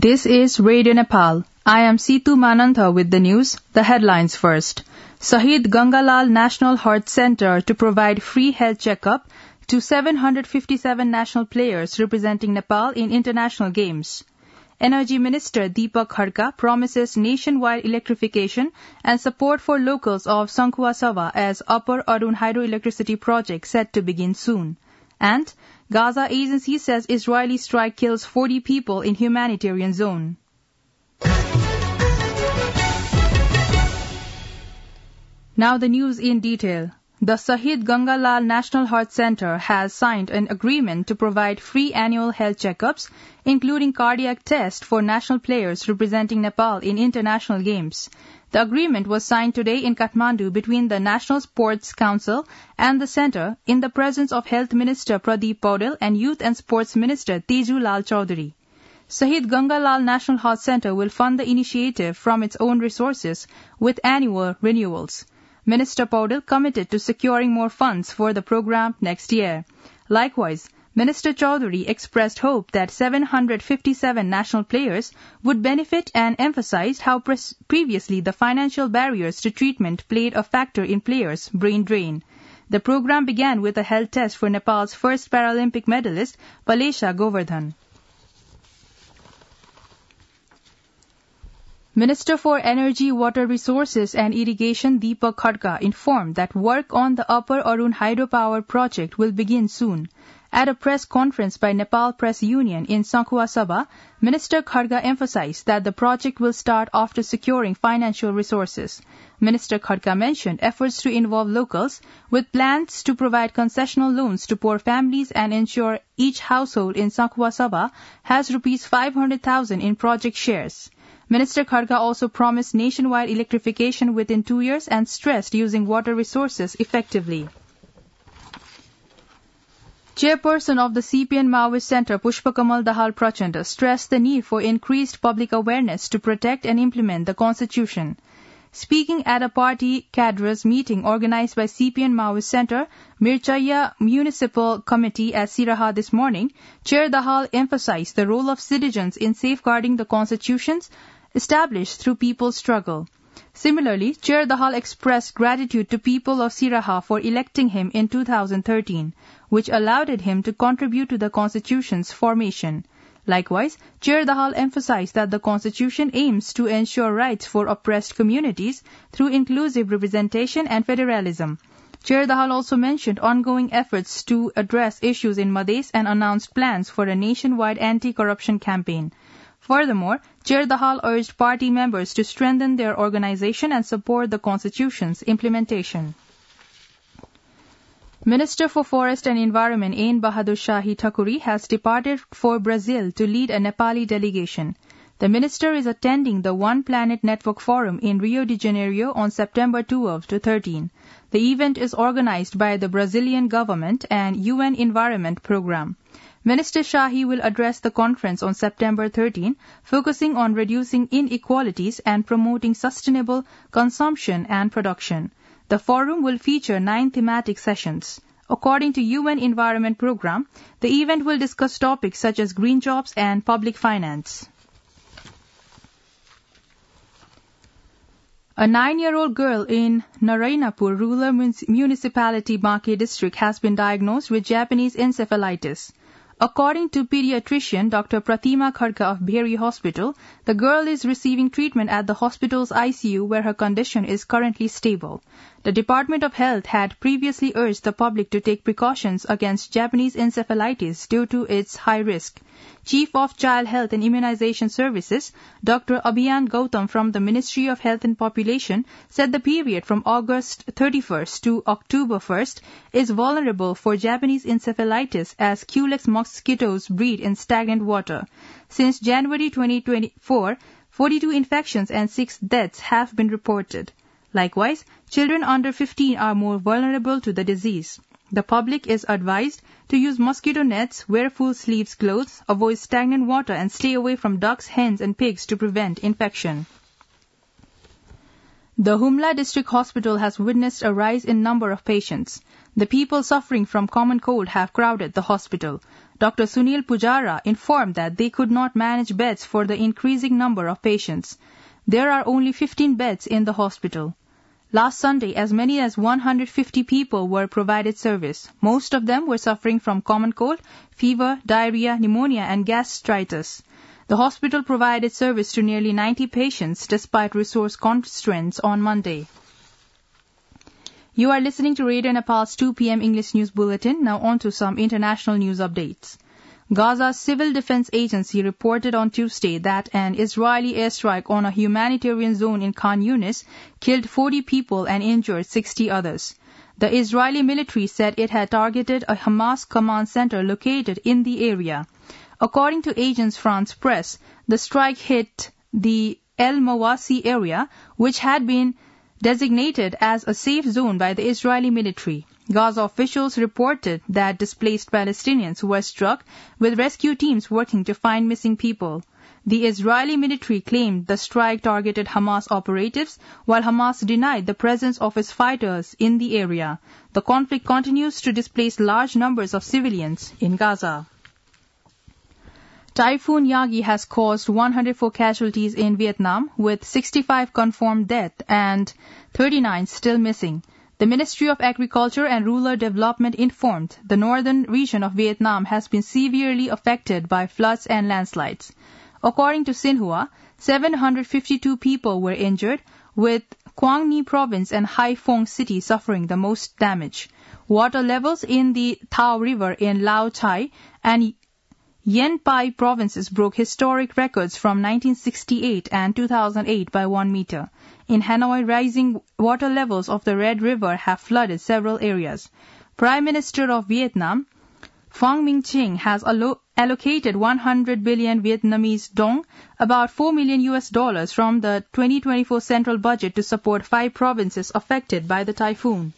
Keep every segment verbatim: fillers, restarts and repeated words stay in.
This is Radio Nepal. I am Situ Manantha with the news. The headlines first. Shahid Gangalal National Heart Center to provide free health checkup to seven hundred fifty-seven national players representing Nepal in international games. Energy Minister Deepak Kharka promises nationwide electrification and support for locals of Sankhua Sabha as Upper Arun hydroelectricity project set to begin soon. And Gaza agency says Israeli strike kills forty people in humanitarian zone. Now the news in detail. The Shahid Gangalal National Heart Center has signed an agreement to provide free annual health checkups, including cardiac tests for national players representing Nepal in international games. The agreement was signed today in Kathmandu between the National Sports Council and the center in the presence of Health Minister Pradeep Paudel and Youth and Sports Minister Teju Lal Chaudhary. Shahid Gangalal National Heart Center will fund the initiative from its own resources with annual renewals. Minister Paudel committed to securing more funds for the program next year. Likewise, Minister Chaudhary expressed hope that seven hundred fifty-seven national players would benefit and emphasized how pre- previously the financial barriers to treatment played a factor in players' brain drain. The program began with a health test for Nepal's first Paralympic medalist, Palesha Govardhan. Minister for Energy, Water Resources and Irrigation Deepak Kharka informed that work on the Upper Arun hydropower project will begin soon. At a press conference by Nepal Press Union in Sankhua Sabha, Minister Kharka emphasized that the project will start after securing financial resources. Minister Kharka mentioned efforts to involve locals with plans to provide concessional loans to poor families and ensure each household in Sankhua Sabha has rupees five hundred thousand in project shares. Minister Kharka also promised nationwide electrification within two years and stressed using water resources effectively. Chairperson of the C P N Maoist Centre, Pushpakamal Dahal Prachanda, stressed the need for increased public awareness to protect and implement the Constitution. Speaking at a party cadres meeting organized by C P N Maoist Centre, Mirchaya Municipal Committee at Siraha this morning, Chair Dahal emphasized the role of citizens in safeguarding the constitutions established through people's struggle. Similarly, Chair Dahal expressed gratitude to people of Siraha for electing him in two thousand thirteen, which allowed him to contribute to the Constitution's formation. Likewise, Chair Dahal emphasized that the Constitution aims to ensure rights for oppressed communities through inclusive representation and federalism. Chair Dahal also mentioned ongoing efforts to address issues in Madhes and announced plans for a nationwide anti-corruption campaign. Furthermore, Chair Dahal urged party members to strengthen their organization and support the Constitution's implementation. Minister for Forest and Environment Ain Bahadur Shahi Thakuri has departed for Brazil to lead a Nepali delegation. The minister is attending the One Planet Network Forum in Rio de Janeiro on September twelfth to thirteenth. The event is organized by the Brazilian government and U N Environment Program. Minister Shahi will address the conference on September thirteenth, focusing on reducing inequalities and promoting sustainable consumption and production. The forum will feature nine thematic sessions. According to U N Environment Program, the event will discuss topics such as green jobs and public finance. A nine-year-old girl in Narayanpur rural municipality Banke district has been diagnosed with Japanese encephalitis. According to pediatrician Doctor Pratima Kharka of Bheri Hospital, the girl is receiving treatment at the hospital's I C U where her condition is currently stable. The Department of Health had previously urged the public to take precautions against Japanese encephalitis due to its high risk. Chief of Child Health and Immunization Services, Doctor Abhiyan Gautam from the Ministry of Health and Population, said the period from August thirty-first to October first is vulnerable for Japanese encephalitis as Culex mosquitoes breed in stagnant water. Since January twenty twenty-four, forty-two infections and six deaths have been reported. Likewise, children under fifteen are more vulnerable to the disease. The public is advised to use mosquito nets, wear full sleeves clothes, avoid stagnant water and stay away from ducks, hens and pigs to prevent infection. The Humla District Hospital has witnessed a rise in number of patients. The people suffering from common cold have crowded the hospital. Doctor Sunil Pujara, informed that they could not manage beds for the increasing number of patients. There are only fifteen beds in the hospital. Last Sunday, as many as one hundred fifty people were provided service. Most of them were suffering from common cold, fever, diarrhea, pneumonia, and gastritis. The hospital provided service to nearly ninety patients despite resource constraints on Monday. You are listening to Radio Nepal's two p.m. English News Bulletin. Now on to some international news updates. Gaza's Civil Defense Agency reported on Tuesday that an Israeli airstrike on a humanitarian zone in Khan Yunis killed forty people and injured sixty others. The Israeli military said it had targeted a Hamas command center located in the area. According to Agence France Presse, the strike hit the El Mawasi area, which had been designated as a safe zone by the Israeli military. Gaza officials reported that displaced Palestinians were struck, with rescue teams working to find missing people. The Israeli military claimed the strike targeted Hamas operatives, while Hamas denied the presence of its fighters in the area. The conflict continues to displace large numbers of civilians in Gaza. Typhoon Yagi has caused one hundred four casualties in Vietnam, with sixty-five confirmed deaths and thirty-nine still missing. The Ministry of Agriculture and Rural Development informed the northern region of Vietnam has been severely affected by floods and landslides. According to Xinhua, seven hundred fifty-two people were injured, with Quang Ninh province and Hai Phong city suffering the most damage. Water levels in the Thao River in Lao Cai and Yen Pai provinces broke historic records from nineteen sixty-eight and two thousand eight by one meter. In Hanoi, rising water levels of the Red River have flooded several areas. Prime Minister of Vietnam, Pham Minh Chinh, has allo- allocated one hundred billion Vietnamese dong, about four million U S dollars, from the twenty twenty-four central budget to support five provinces affected by the typhoon.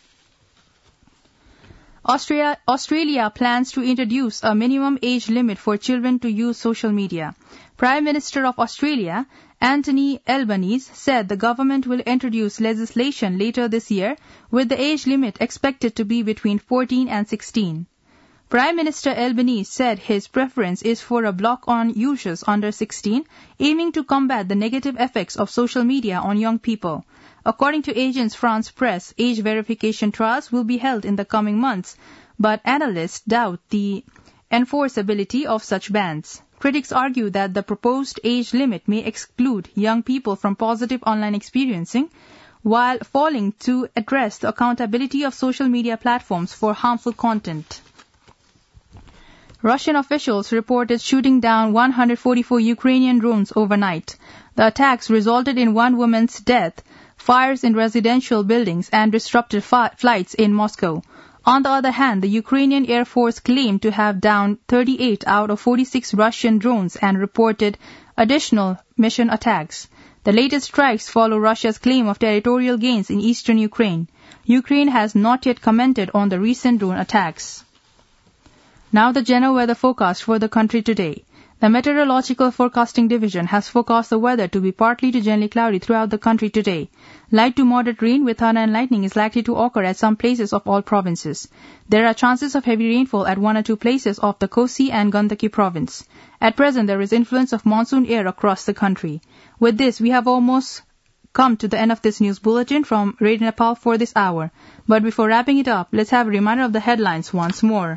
Australia, Australia plans to introduce a minimum age limit for children to use social media. Prime Minister of Australia, Anthony Albanese, said the government will introduce legislation later this year, with the age limit expected to be between fourteen and sixteen. Prime Minister Albanese said his preference is for a block on users under sixteen, aiming to combat the negative effects of social media on young people. According to Agence France Presse, age verification trials will be held in the coming months, but analysts doubt the enforceability of such bans. Critics argue that the proposed age limit may exclude young people from positive online experiencing, while failing to address the accountability of social media platforms for harmful content. Russian officials reported shooting down one hundred forty-four Ukrainian drones overnight. The attacks resulted in one woman's death, fires in residential buildings, and disrupted fi- flights in Moscow. On the other hand, the Ukrainian Air Force claimed to have downed thirty-eight out of forty-six Russian drones and reported additional mission attacks. The latest strikes follow Russia's claim of territorial gains in eastern Ukraine. Ukraine has not yet commented on the recent drone attacks. Now the general weather forecast for the country today. The Meteorological Forecasting Division has forecast the weather to be partly to generally cloudy throughout the country today. Light to moderate rain with thunder and lightning is likely to occur at some places of all provinces. There are chances of heavy rainfall at one or two places of the Kosi and Gandaki province. At present, there is influence of monsoon air across the country. With this, we have almost come to the end of this news bulletin from Radio Nepal for this hour. But before wrapping it up, let's have a reminder of the headlines once more.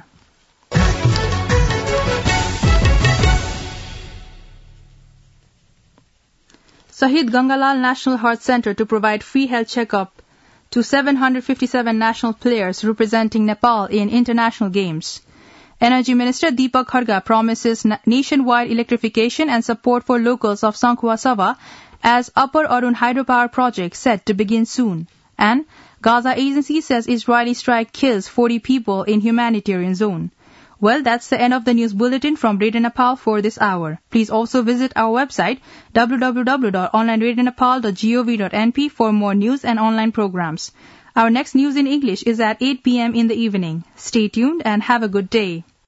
Shahid Gangalal National Heart Center to provide free health checkup to seven hundred fifty-seven national players representing Nepal in international games. Energy Minister Deepak Kharga promises na- nationwide electrification and support for locals of Sankhua Sabha as Upper Arun hydropower project set to begin soon. And Gaza agency says Israeli strike kills forty people in humanitarian zone. Well, that's the end of the news bulletin from Radio Nepal for this hour. Please also visit our website w w w dot online radio nepal dot gov dot n p for more news and online programs. Our next news in English is at eight p.m. in the evening. Stay tuned and have a good day.